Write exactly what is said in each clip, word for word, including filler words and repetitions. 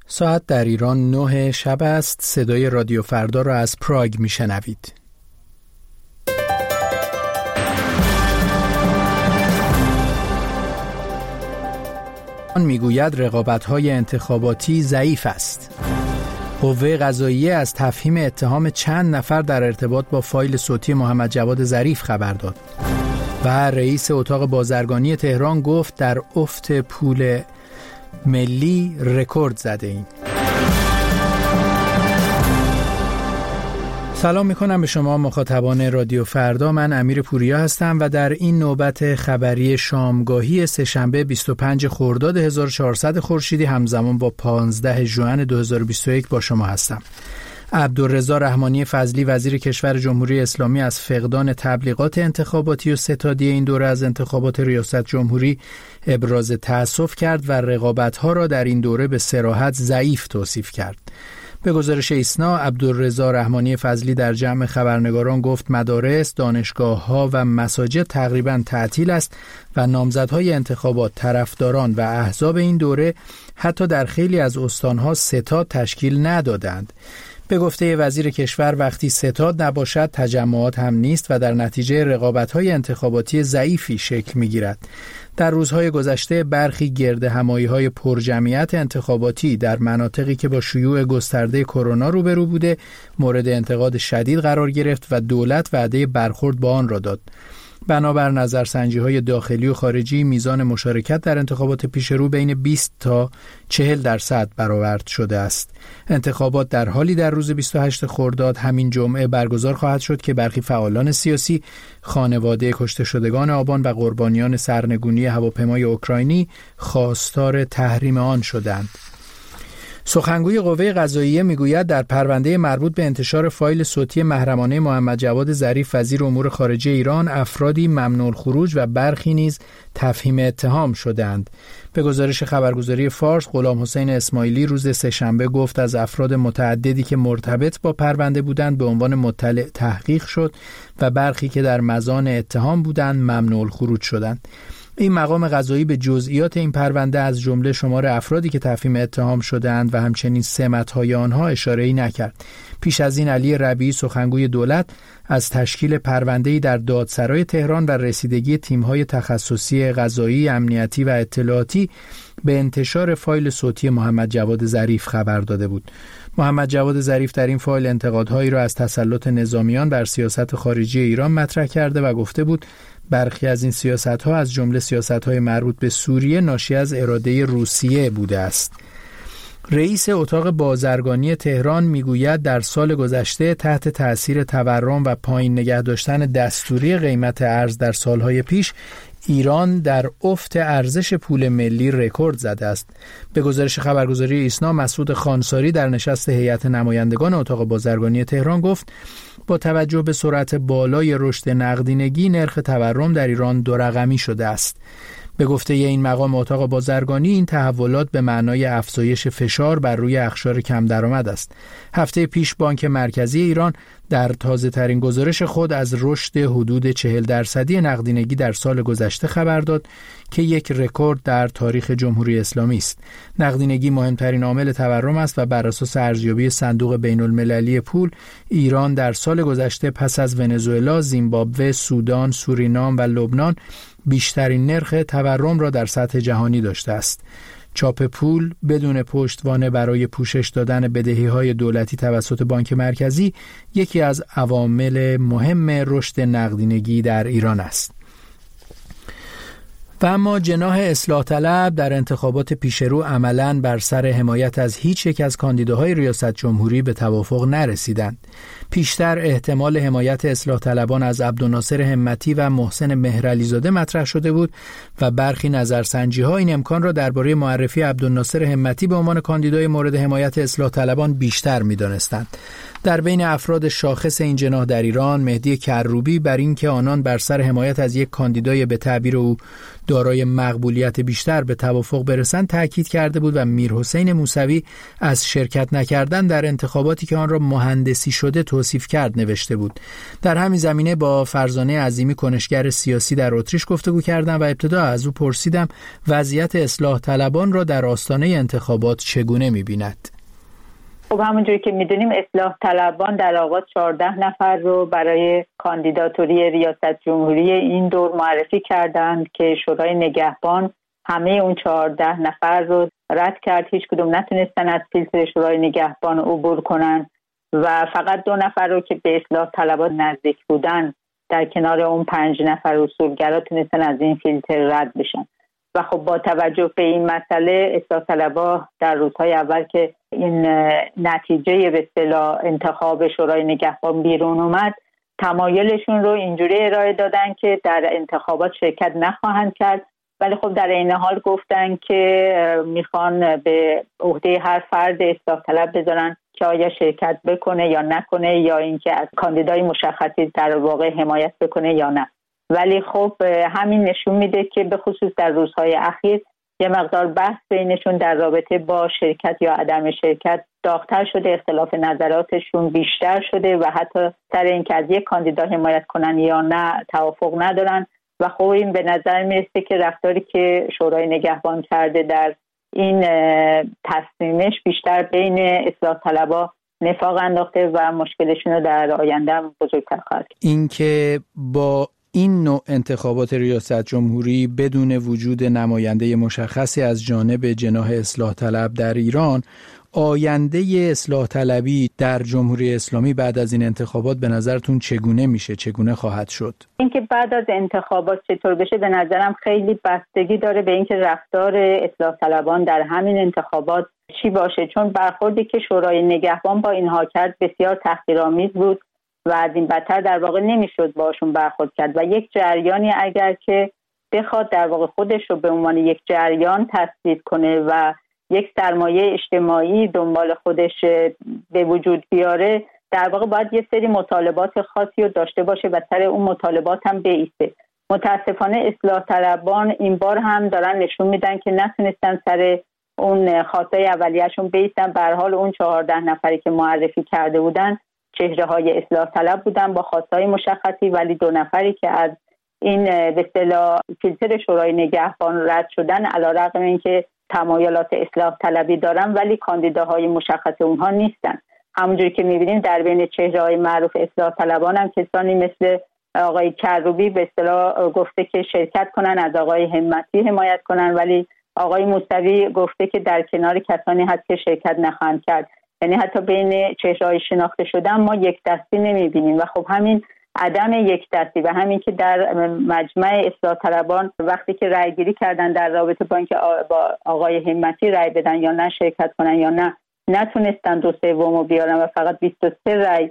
ساعت در ایران نه شب است. صدای رادیو فردا را از پراگ میشنوید. آن میگوید رقابت‌های انتخاباتی ضعیف است. قوه قضاییه از تفهیم اتهام چند نفر در ارتباط با فایل صوتی محمد جواد ظریف خبر داد. و رئیس اتاق بازرگانی تهران گفت در افت پول ملی رکورد زده ایم. سلام میکنم به شما مخاطبان رادیو فردا. من امیر پوریا هستم و در این نوبت خبری شامگاهی سه‌شنبه بیست و پنج خرداد هزار و چهارصد خورشیدی همزمان با پانزده ژوئن دو هزار و بیست و یک با شما هستم. عبدالرضا رحمانی فضلی وزیر کشور جمهوری اسلامی از فقدان تبلیغات انتخاباتی و ستادی این دوره از انتخابات ریاست جمهوری ابراز تأسف کرد و رقابت‌ها را در این دوره به صراحت ضعیف توصیف کرد. به گزارش ایسنا، عبدالرضا رحمانی فضلی در جمع خبرنگاران گفت مدارس، دانشگاه‌ها و مساجد تقریباً تعطیل است و نامزدهای انتخابات، طرفداران و احزاب این دوره حتی در خیلی از استان‌ها ستاد تشکیل ندادند. به گفته وزیر کشور وقتی ستاد نباشد تجمعات هم نیست و در نتیجه رقابت‌های انتخاباتی ضعیفی شکل می‌گیرد. در روزهای گذشته برخی گردهمایی‌های پرجمعیت انتخاباتی در مناطقی که با شیوع گسترده کرونا روبرو بوده مورد انتقاد شدید قرار گرفت و دولت وعده برخورد با آن را داد. بنابر نظرسنجی‌های داخلی و خارجی میزان مشارکت در انتخابات پیشرو بین بیست تا چهل درصد برآورد شده است. انتخابات در حالی در روز بیست و هشت خرداد همین جمعه برگزار خواهد شد که برخی فعالان سیاسی، خانواده کشته شدگان آبان و قربانیان سرنگونی هواپیمای اوکراینی خواستار تحریم آن شدند. سخنگوی قوه قضاییه میگوید در پرونده مربوط به انتشار فایل صوتی محرمانه محمد جواد ظریف وزیر امور خارجه ایران افرادی ممنوع الخروج و برخی نیز تفهیم اتهام شدند. به گزارش خبرگزاری فارس، غلام حسین اسماعیلی روز سه‌شنبه گفت از افراد متعددی که مرتبط با پرونده بودند به عنوان مطلع تحقیق شد و برخی که در مزان اتهام بودند ممنوع الخروج شدند. این مقام قضایی به جزئیات این پرونده از جمله شمار افرادی که تفهیم اتهام شدند و همچنین سمت‌های آنها اشاره‌ای نکرد. پیش از این علی ربیعی سخنگوی دولت از تشکیل پرونده‌ای در دادسرای تهران و رسیدگی تیم‌های تخصصی قضایی، امنیتی و اطلاعاتی به انتشار فایل صوتی محمد جواد ظریف خبر داده بود. محمد جواد ظریف در این فایل انتقادهایی را از تسلط نظامیان بر سیاست خارجی ایران مطرح کرده و گفته بود برخی از این سیاست‌ها از جمله سیاست‌های مربوط به سوریه ناشی از اراده روسیه بوده است. رئیس اتاق بازرگانی تهران میگوید در سال گذشته تحت تأثیر تورم و پایین نگه داشتن دستوری قیمت ارز در سالهای پیش ایران در افت ارزش پول ملی رکورد زده است. به گزارش خبرگزاری ایسنا، مسعود خانساری در نشست هیئت نمایندگان اتاق بازرگانی تهران گفت با توجه به سرعت بالای رشد نقدینگی نرخ تورم در ایران دو رقمی شده است. به گفته این مقام اتاق بازرگانی این تحولات به معنای افزایش فشار بر روی اقشار کم درآمد است. هفته پیش بانک مرکزی ایران در تازه ترین گزارش خود از رشد حدود چهل درصدی نقدینگی در سال گذشته خبر داد که یک رکورد در تاریخ جمهوری اسلامی است. نقدینگی مهمترین عامل تورم است و بر اساس ارزیابی صندوق بین المللی پول ایران در سال گذشته پس از ونزوئلا، زیمبابوه، سودان، سورینام و لبنان بیشترین نرخ تورم را در سطح جهانی داشته است. چاپ پول بدون پشتوانه برای پوشش دادن بدهی‌های دولتی توسط بانک مرکزی یکی از عوامل مهم رشد نقدینگی در ایران است. و اما جناح اصلاح طلب در انتخابات پیشرو عملاً بر سر حمایت از هیچ یک از کاندیداهای ریاست جمهوری به توافق نرسیدند. پیشتر احتمال حمایت اصلاح طلبان از عبدالناصر همتی و محسن مهرعلیزاده مطرح شده بود و برخی نظرسنجی‌ها این امکان را درباره معرفی عبدالناصر همتی به عنوان کاندیدای مورد حمایت اصلاح طلبان بیشتر می‌دانستند. در بین افراد شاخص این جناح در ایران، مهدی کروبی بر این که آنان بر سر حمایت از یک کاندیدای به تعبیر او دارای مقبولیت بیشتر به توافق برسند تاکید کرده بود و میرحسین موسوی از شرکت نکردن در انتخاباتی که آن را مهندسی شده توصیف کرد نوشته بود. در همین زمینه با فرزانه عظیمی کنشگر سیاسی در اتریش گفتگو کردم و ابتدا از او پرسیدم وضعیت اصلاح طلبان را در آستانه انتخابات چگونه می‌بیند. خب همونجوری که میدونیم اصلاح طلبان در آغاز چهارده نفر رو برای کاندیداتوری ریاست جمهوری این دور معرفی کردند که شورای نگهبان همه اون چهارده نفر رو رد کرد. هیچ کدوم نتونستن از فیلتر شورای نگهبان عبور کنن و فقط دو نفر رو که به اصلاح طلبان نزدیک بودن در کنار اون پنج نفر اصولگرا تونستن از این فیلتر رد بشن. و خب با توجه به این مسئله اصلاح طلبها در روزهای اول که این نتیجه به اصطلاح انتخاب شورای نگهبان بیرون اومد تمایلشون رو اینجوری ارائه دادن که در انتخابات شرکت نخواهند کرد، ولی خب در این حال گفتن که میخوان به عهده هر فرد اصلاح طلب بذارن که آیا شرکت بکنه یا نکنه یا اینکه از کاندیدای مشخصی در واقع حمایت بکنه یا نه. ولی خب همین نشون میده که به خصوص در روزهای اخیر یه مقدار بحث بینشون در رابطه با شرکت یا عدم شرکت داغ‌تر شده، اختلاف نظراتشون بیشتر شده و حتی سر اینکه از یک کاندیدا حمایت کنن یا نه توافق ندارن و خب این به نظر میرسه که رفتاری که شورای نگهبان کرده در این تصمیمش بیشتر بین اصلاح طلبها نفاق انداخته و مشکلشون رو در آینده بزرگتر خواهد کرد. این که با این نوع انتخابات ریاست جمهوری بدون وجود نماینده مشخصی از جانب جناح اصلاح طلب در ایران، آینده اصلاح طلبی در جمهوری اسلامی بعد از این انتخابات به نظرتون چگونه میشه؟ چگونه خواهد شد؟ اینکه بعد از انتخابات چطور بشه به نظرم خیلی بستگی داره به اینکه رفتار اصلاح طلبان در همین انتخابات چی باشه، چون برخوردی که شورای نگهبان با اینها کرد بسیار تحقیرآمیز بود و از این بدتر در واقع نمیشد باشون برخورد کرد و یک جریانی اگر که بخواد در واقع خودش رو به عنوان یک جریان تثبیت کنه و یک سرمایه اجتماعی دنبال خودش به وجود بیاره، در واقع باید یه سری مطالبات خاصی رو داشته باشه و سر اون مطالبات هم بایسته. متاسفانه اصلاح طلبان این بار هم دارن نشون میدن که نتونستن سر اون خواستای اولیه‌شون بایستن. به هر حال اون چهارده نفری که معرفی کرده بودن چهره های اصلاح طلب بودن با خواستای مشخصی، ولی دو نفری که از این به اصطلاح فیلتر شورای نگهبان رد شدن علیرغم اینکه تمایلات اصلاح طلبی دارن ولی کاندیداهای مشخص اونها نیستن. همونجوری که می‌بینیم در بین چهره‌های معروف اصلاح طلبان هم کسانی مثل آقای کروبی به اصطلاح گفته که شرکت کنن، از آقای همتی حمایت کنن، ولی آقای موسوی گفته که در کنار کسانی هست که شرکت نخواهند کرد. یعنی حتی بین چهره‌های شناخته شدن ما یک دستی نمی‌بینیم و خب همین عدم یک دستی و همین که در مجمع اصلاح طلبان وقتی که رأی گیری کردن در رابطه با اینکه با آقای همتی رأی بدن یا نه شرکت کنن یا نه نتونستن دو سومو بیارن و فقط بیست و سه رأی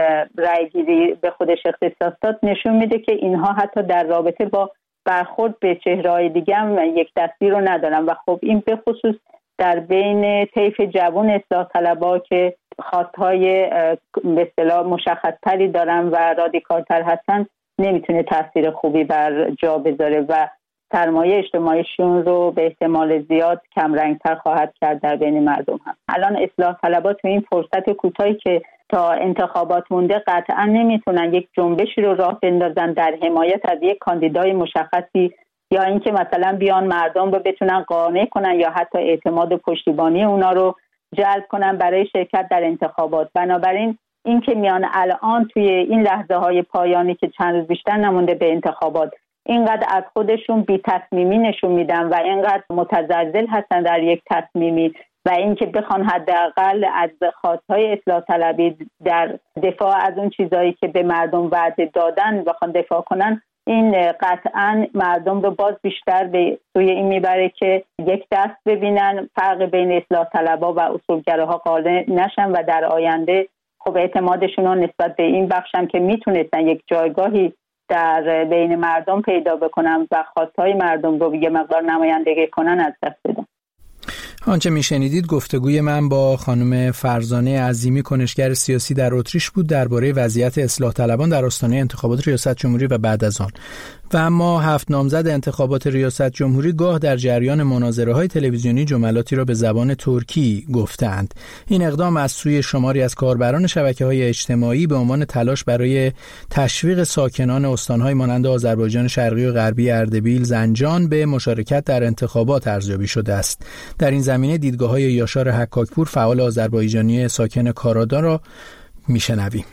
رأی گیری به خودش اختصاص داد، نشون میده که اینها حتی در رابطه با برخورد به چهره‌های دیگه هم یک دستی رو ندارن و خب این به خصوص در بین طیف جوان اصلاح طلبها که خواستهای به اصطلاح مشخص‌تری دارن و رادیکال‌تر هستن نمیتونه تاثیر خوبی بر جا بذاره و سرمایه اجتماعیشون رو به احتمال زیاد کم رنگتر خواهد کرد در بین مردم هم. الان اصلاح طلبها تو این فرصت کوتاهی که تا انتخابات مونده قطعا نمیتونن یک جنبشی رو راه بندازن در حمایت از یک کاندیدای مشخصی یا اینکه مثلا بیان مردم رو بتونن قانع کنن یا حتی اعتماد و پشتیبانی اونا رو جلب کنن برای شرکت در انتخابات. بنابراین این که میان الان توی این لحظه های پایانی که چند روز بیشتر نمونده به انتخابات اینقدر از خودشون بی تصمیمی نشون میدن و اینقدر متزلزل هستن در یک تصمیمی و اینکه بخوان حداقل از خواستهای اصلاح طلبی در دفاع از اون چیزایی که به مردم وعده دادن بخوان دفاع کنن، این قطعاً مردم رو باز بیشتر به سوی این میبره که یک دست ببینن، فرق بین اصلاح طلبها و اصولگراها قائل نشن و در آینده خب اعتمادشون رو نسبت به این بخشم که میتونستن یک جایگاهی در بین مردم پیدا بکنن و خواستهای مردم رو یه مقدار نمایندگی کنن از دست بدن. آنچه میشنیدید گفتگوی من با خانم فرزانه عظیمی، کنشگر سیاسی در اتریش بود درباره وضعیت اصلاح طلبان در آستانه انتخابات ریاست جمهوری و بعد از آن. و اما هفت نامزد انتخابات ریاست جمهوری گاه در جریان مناظره‌های تلویزیونی جملاتی را به زبان ترکی گفتند. این اقدام از سوی شماری از کاربران شبکه‌های اجتماعی به عنوان تلاش برای تشویق ساکنان استان‌های مانند آذربایجان شرقی و غربی، اردبیل، زنجان به مشارکت در انتخابات ارزیابی شده است. در این زمینه دیدگاه‌های یاشار حکاکپور، فعال آذربایجانی ساکن کارادا را میشنویم.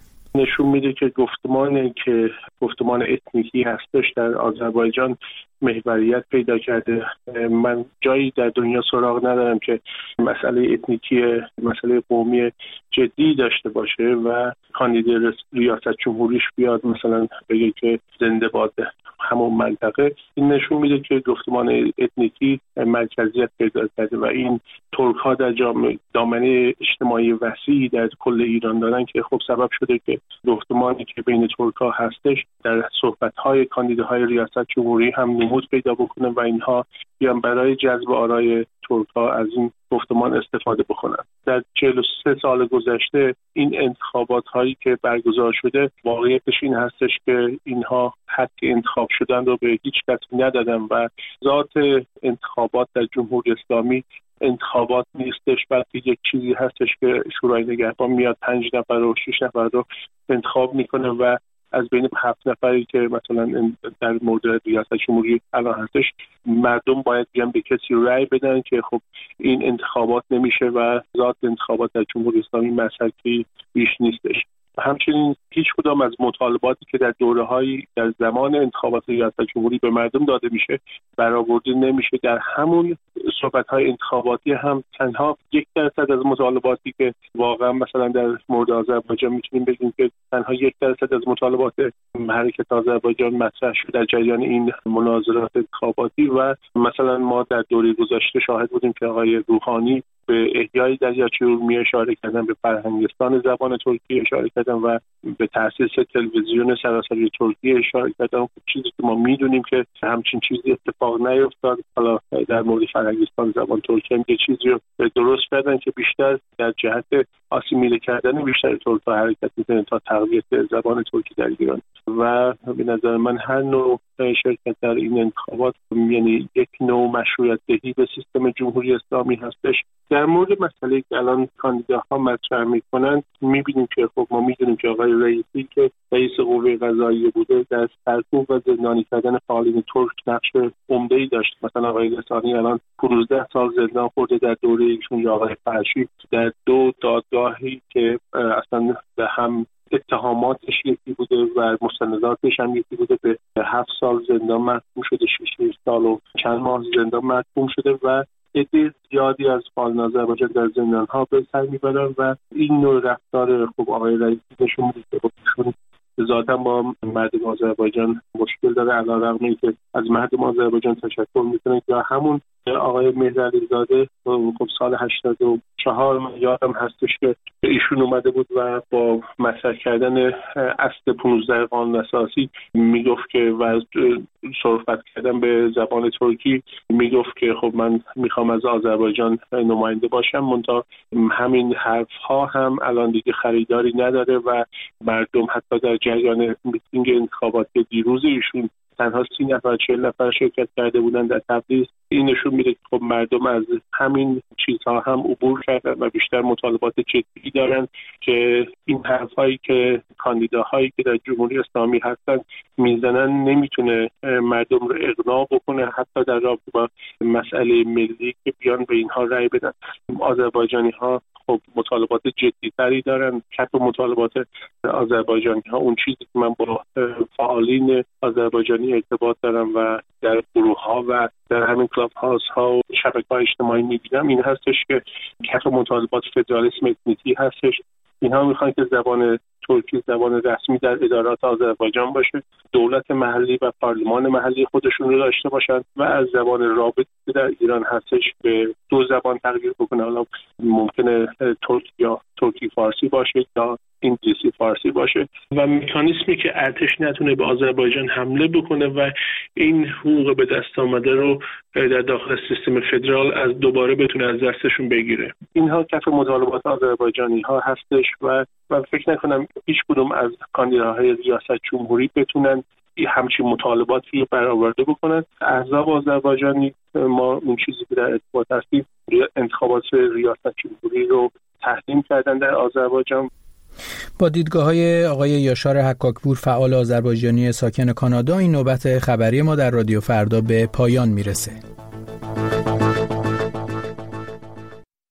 نشون میده که گفتمانی که گفتمان اتنیکی هستش در آذربایجان محوریت پیدا کرده. من جایی در دنیا سراغ ندارم که مسئله اتنیکی، مسئله قومی جدی داشته باشه و کاندید ریاست جمهوریش بیاد مثلا بگه که زنده باد همون منطقه. این نشون میده که گفتمان اتنیکی مرکزیت پیدا کرده و این ترک ها در جامعه دامنه اجتماعی وسیعی در کل ایران دارن که خب سبب شده که گفتمانی که بین ترک ها هستش در صحبت های کاندیداهای ریاست جمهوری هم نمود پیدا بکنه و اینها بیان برای جذب آرای ترک ها از این گفتمان استفاده بکنن. در چهل و سه سال گذشته این انتخابات هایی که برگزار شده واقعیتش این هستش که اینها حق انتخاب شدن رو به هیچ کسی ندادن و ذات انتخابات در جمهوری اسلامی انتخابات نیستش، بلکه یک چیزی هستش که شورای نگهبان میاد پنج نفر و شش نفر رو انتخاب میکنه و از بین هفت نفری که مثلا در مورد ریاست جمهوری الان هستش مردم باید بیان به کسی رأی بدن که خب این انتخابات نمیشه و ذات انتخابات در جمهوری اسلامی مسئله بیش نیستش. همچنین هیچ کدام از مطالباتی که در دوره‌های در زمان انتخابات ریاست جمهوری به مردم داده میشه برآورده نمیشه. در همون صحبت‌های انتخاباتی هم تنها یک درصد از مطالباتی که واقعا مثلا در مورد آذربایجان میتونیم بگیم که تنها یک درصد از مطالبات حرکت آذربایجان مطرح شد در جریان این مناظرات انتخاباتی و مثلا ما در دوره گذشته شاهد بودیم که آقای روحانی به احیای دریاچه ارومیه اشاره کردن، به فرهنگستان زبان ترکی اشاره کردن و به تأسیس تلویزیون سراسری ترکیه اشاره کردن. چیزی که ما میدونیم که همچین چیزی اتفاق نیفتاد. حالا در مورد فرهنگستان زبان ترکی هم یه چیزی رو درست کردن که بیشتر در جهت آسیمیله کردن بیشتر ترک‌ها حرکت می‌کنه تا تقویت زبان ترکی در ایران و به نظر من هر نوع شرکت در این انتخابات یعنی یک نوع مشروعیت دهی به سیستم جمهوری اسلامی هستش. در مورد مسئله که الان کاندیداها مطرح میکنن میبینیم که خب ما میدونیم که آقای رئیسی که رئیس قوه قضاییه بوده در سرکوب و زندانی کردن فعالین ترک نقش عمده‌ای داشت. مثلا آقای رسانی الان پانزده سال زندان خورده در دوره ایشون، یا آقای فرشی در دو دادگاهی که اصلا به هم اتهاماتش یکی بوده و مستنداتش هم یکی بوده به هفت سال زندان محکوم شده، شش سال و چند ماه زندان محکوم شده و عده زیادی از فعالان آذربایجان در زندان‌ها به سر می‌برن و این نوع رفتار خوب آقای رئیسی نشون میده که خودشون ذاتاً با مردم آذربایجان مشکل داره، علیرغم اینکه از مردم آذربایجان تشکر می‌کنه. یا همون آقای مهرعلی زاده خب سال هشتاد و چهار من یادم هستش که ایشون اومده بود و با مطرح کردن اصل پانزده قانون اساسی میگفت که و صحبت کردن به زبان ترکی میگفت که خب من میخوام از آذربایجان نماینده باشم، منتها همین حرف ها هم الان دیگه خریداری نداره و مردم حتی در جریان میتینگ انتخاباتی دیروز ایشون تنها سی نفر چهل نفر شرکت کرده بودن در تبریز. این نشون میده که خب مردم از همین چیزها هم عبور کردن و بیشتر مطالبات جدی دارن که این حرفایی که کاندیداهایی که در جمهوری اسلامی هستن میزنن نمیتونه مردم رو اقناع بکنه، حتی در رابطه با مسئله ملی که بیان به اینها رأی بدن. آذربایجانی ها خب مطالبات جدی تری دارن. حتی مطالبات آذربایجانی ها، اون چیزی که من با فعالین آذربایجانی ارتباط دارم و در گروه ها و در همین کلاب هاوس ها و شبکه‌های اجتماعی می‌بینم این هستش که کف مطالبات فدرالیسم اتنیکی هستش. اینها میخوان که زبان ترکی زبان رسمی در ادارات آذربایجان باشه، دولت محلی و پارلمان محلی خودشون رو داشته باشن و از زبان رابط که در ایران هستش به دو زبان تغییر بکنه. حالا ممکنه ترکی یا ترکی فارسی باشه یا انگلیسی فارسی باشه و مکانیزمی که ارتش نتونه به آذربایجان حمله بکنه و این حقوق به دست آمده رو در داخل سیستم فدرال از دوباره بتونه از دستشون بگیره. اینها کف مطالبات آذربایجانی ها هستش و من فکر نکنم هیچ کدوم از کاندیداهای ریاست جمهوری بتونن همچین مطالباتی برآورده بکنن. احزاب آذربایجانی ما اون چیزی که در ارتباط هستیم انتخابات ریاست جمهوری رو تحریم کردن در آذربایجان. با دیدگاه‌های آقای یاشار حکاکپور فعال آذربایجانی ساکن کانادا، این نوبت خبری ما در رادیو فردا به پایان میرسه.